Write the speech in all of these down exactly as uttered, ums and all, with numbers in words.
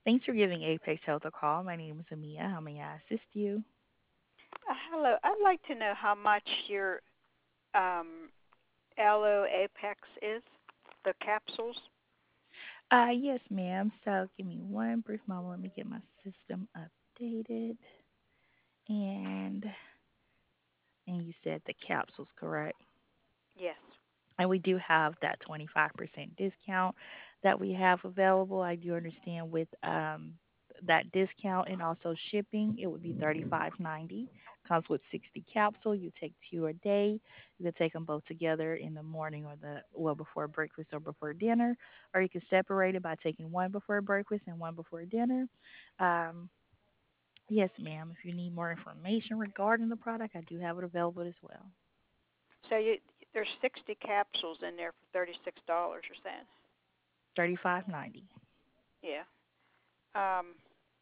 Thanks for giving Apex Health a call. My name is Amia. How may I assist you? Uh, hello. I'd like to know how much your um, Aloe Apex is, the capsules. Uh, yes, ma'am. So give me one brief moment. Let me get my system updated. And and you said the capsules, correct? Yes. And we do have that twenty-five percent discount that we have available. I do understand with um, that discount and also shipping, it would be thirty-five ninety. Comes with sixty capsule. You take two a day. You can take them both together in the morning or the well before breakfast or before dinner, or you can separate it by taking one before breakfast and one before dinner. Um, yes, ma'am. If you need more information regarding the product, I do have it available as well. So you there's sixty capsules in there for thirty-six dollars. You're saying? thirty-five ninety. Yeah. Um,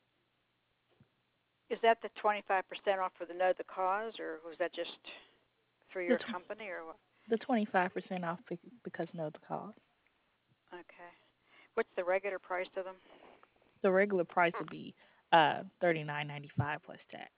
is that the twenty-five percent off for the know the cause, or was that just through The your tw- company, or what? the twenty-five percent off bec- because know the cost. Okay. What's the regular price of them? The regular price would be uh thirty-nine ninety-five plus tax.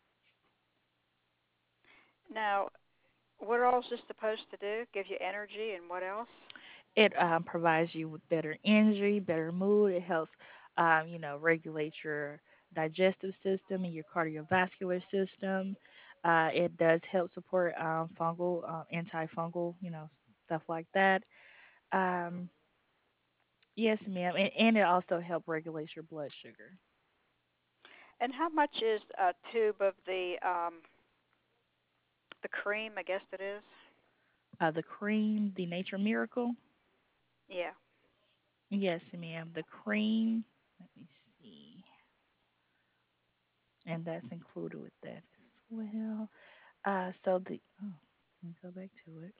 Now, what else is this supposed to do? Give you energy, and what else? It um, provides you with better energy, better mood. It helps, um, you know, regulate your digestive system and your cardiovascular system. Uh, it does help support um, fungal, uh, antifungal, you know, stuff like that. Um, yes, ma'am, and, and it also helps regulate your blood sugar. And how much is a tube of the um, the cream? I guess it is. Uh, the cream, the Nature Miracle. Yeah. Yes, ma'am. The cream. Let me see. And that's included with that as well. Uh, so the oh, let me go back to it.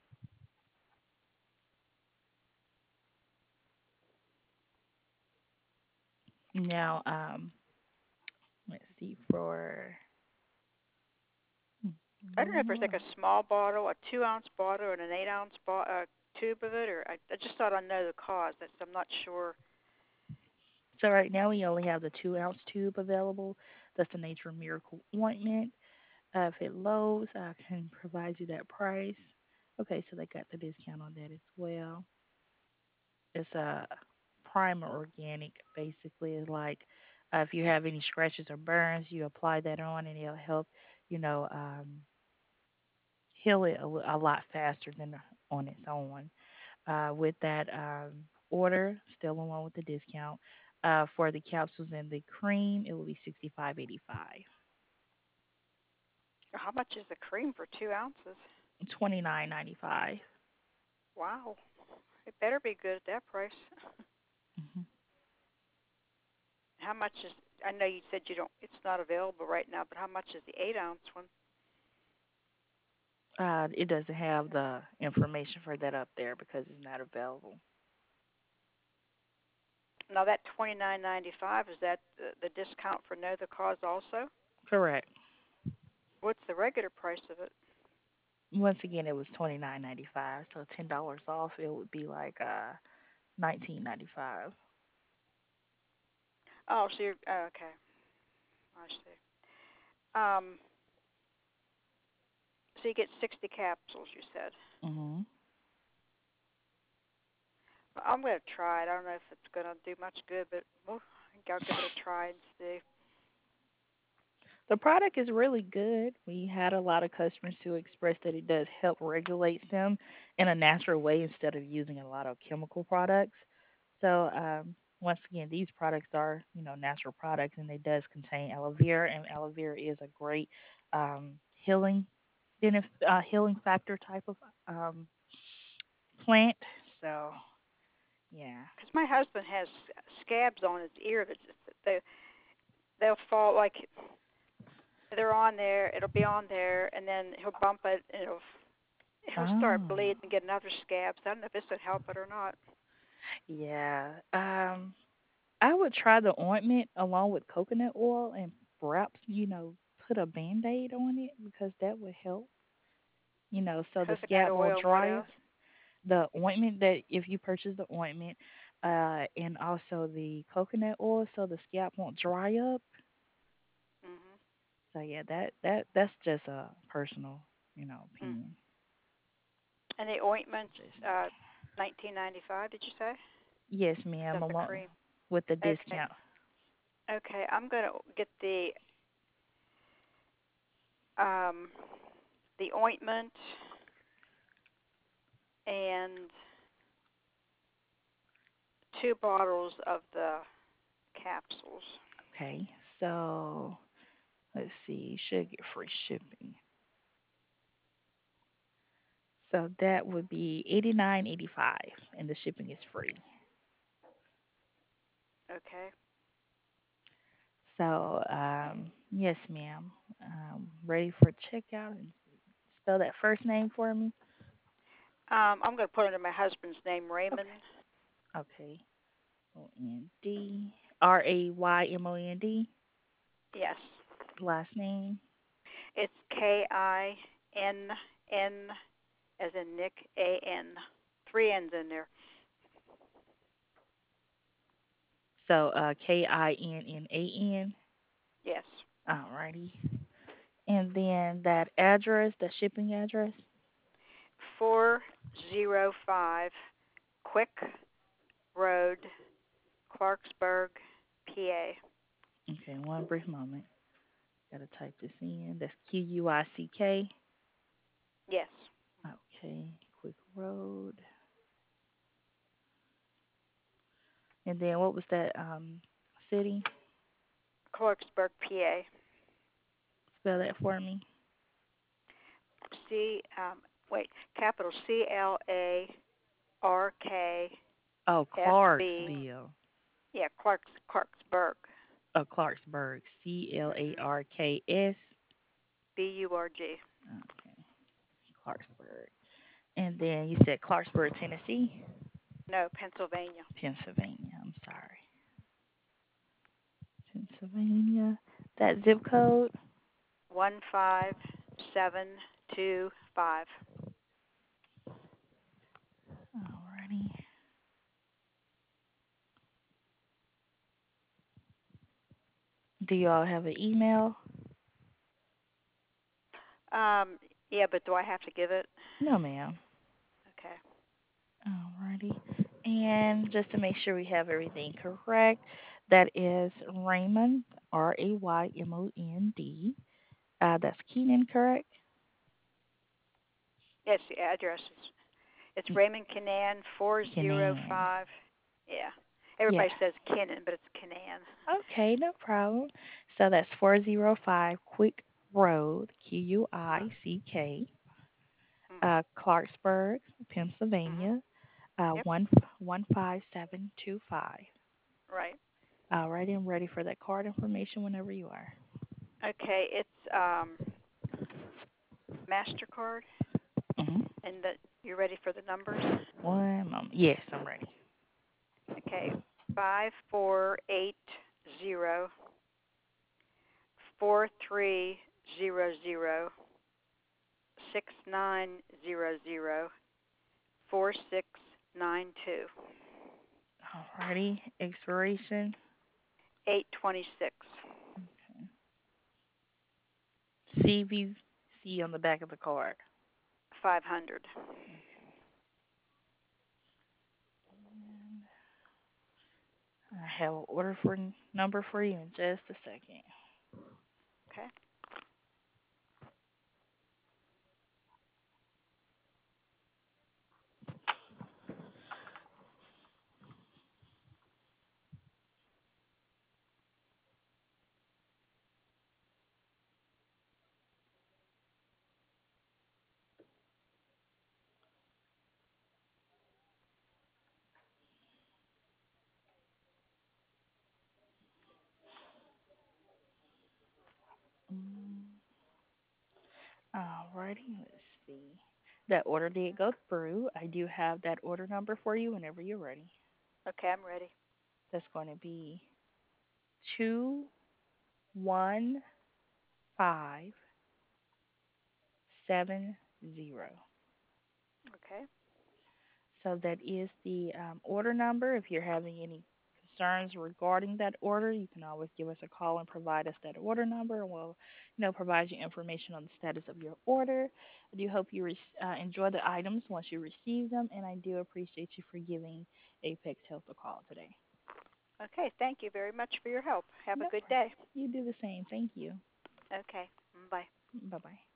Now, um, let's see for hmm, I don't know if there's like more. a small bottle, a two ounce bottle, and an eight ounce bo- uh, tube of it, or I, I just thought I know the cause. That's I'm not sure. So right now we only have the two ounce tube available. That's the Nature Miracle ointment. Uh, if it loads, I can provide you that price. Okay, so they got the discount on that as well. It's a primer organic, basically. It's like uh, if you have any scratches or burns, you apply that on, and it'll help, you know, um, heal it a, li- a lot faster than on its own. Uh, with that um, order, still along with the discount, uh, for the capsules and the cream, it will be sixty five eighty five, How much is the cream for two ounces? twenty nine ninety five. Wow, it better be good at that price. Mm-hmm. How much is? I know you said you don't. It's not available right now, but how much is the eight ounce one? Uh, it doesn't have the information for that up there because it's not available. Now that twenty nine ninety five, is that the, the discount for know the cause also? Correct. What's the regular price of it? Once again, it was twenty nine ninety five, so ten dollars off, it would be like uh nineteen ninety five. Oh, so you're oh, okay. I see. Um, so you get sixty capsules. You said. Mhm. Well, I'm gonna try it. I don't know if it's gonna do much good, but we'll, I think I'll give it a try and see. The product is really good. We had a lot of customers who expressed that it does help regulate them in a natural way instead of using a lot of chemical products. So, um, once again, these products are, you know, natural products, and they does contain aloe vera, and aloe vera is a great um, healing benef- uh, healing factor type of um, plant. So, yeah. Because my husband has scabs on his ear that just they they'll fall like they're on there. It'll be on there, and then he'll bump it, and it'll he'll start Oh, bleeding and get another scab. So I don't know if this would help it or not. yeah. Um, I would try the ointment along with coconut oil and perhaps, you know, put a band aid on it because that would help, you know, so the Coconut scab won't oil and what dry. else? The ointment that if you purchase the ointment, uh, and also the coconut oil so the scalp won't dry up. Mhm. So yeah, that that that's just a personal, you know, Mm. opinion. And the ointment, Just uh, me. nineteen ninety-five. Did you say? Is Yes, ma'am, that the along cream? with the Okay. discount. Okay. I'm gonna get the um the ointment and two bottles of the capsules. Okay, so let's see, should get free shipping. So that would be eighty nine eighty five, and the shipping is free. Okay. So um, yes, ma'am. Um, ready for checkout and spell that first name for me. Um, I'm gonna put under my husband's name, Raymond. Okay. Okay. O N D R A Y M O N D. Yes. Last name. It's K I N N as in Nick, A N. Three N's in there. So uh, K I N N A N. Yes. Alrighty. And then that address, the shipping address. four oh five Quick Road, Clarksburg, P A. Okay, one brief moment. Gotta type this in. That's Q U I C K. Yes. Okay, Quick Road. And then what was that um city? Clarksburg, P A. Spell that for me. C, um, wait, capital C L A R K Oh, S B. Clarksville. Yeah, Clarks, Clarksburg. Oh, Clarksburg. C L A Mhm. R K S. B U R G. Okay, Clarksburg. And then you said Clarksburg, Tennessee, No, Pennsylvania. Pennsylvania. I'm sorry, Pennsylvania. That zip code. One five seven two five. Alrighty. Do y'all have an email? Um, yeah, but do I have to give it? No, ma'am. Okay. Alrighty. And just to make sure we have everything correct, that is Raymond, R A Y M O N D. Uh, that's Keenan, correct? Yes, the address is it's Raymond Kinnan, four zero Keenan. five. Yeah. Yeah. Everybody says Kinnan, but it's Kinnan. Okay, no problem. So that's four oh five Quick Road, Q U I C K, Mhm. uh, Clarksburg, Mhm. Pennsylvania, uh, Yep. one one five seven two five. Right. All right, I'm ready for that card information whenever you are. Okay, it's um Mastercard, Mm-hmm. and that you're ready for the numbers. One moment. Yes, I'm ready. Okay, five four eight zero four three zero zero six nine zero zero four six nine two Alrighty, expiration. eight twenty six C V C on the back of the card. five hundred. Okay. I have an order for number for you in just a second. Okay. Mm, Alrighty, let's see. That order did go through. I do have that order number for you whenever you're ready. Okay, I'm ready. That's going to be two one five seven zero. Okay. So that is the um, order number. If you're having any concerns regarding that order, you can always give us a call and provide us that order number, and we'll, you know, provide you information on the status of your order. I do hope you re- uh, enjoy the items once you receive them, and I do appreciate you for giving Apex Health a call today. Okay, thank you very much for your help. Have a No good problem. day. You do the same. Thank you. Okay, bye. Bye bye.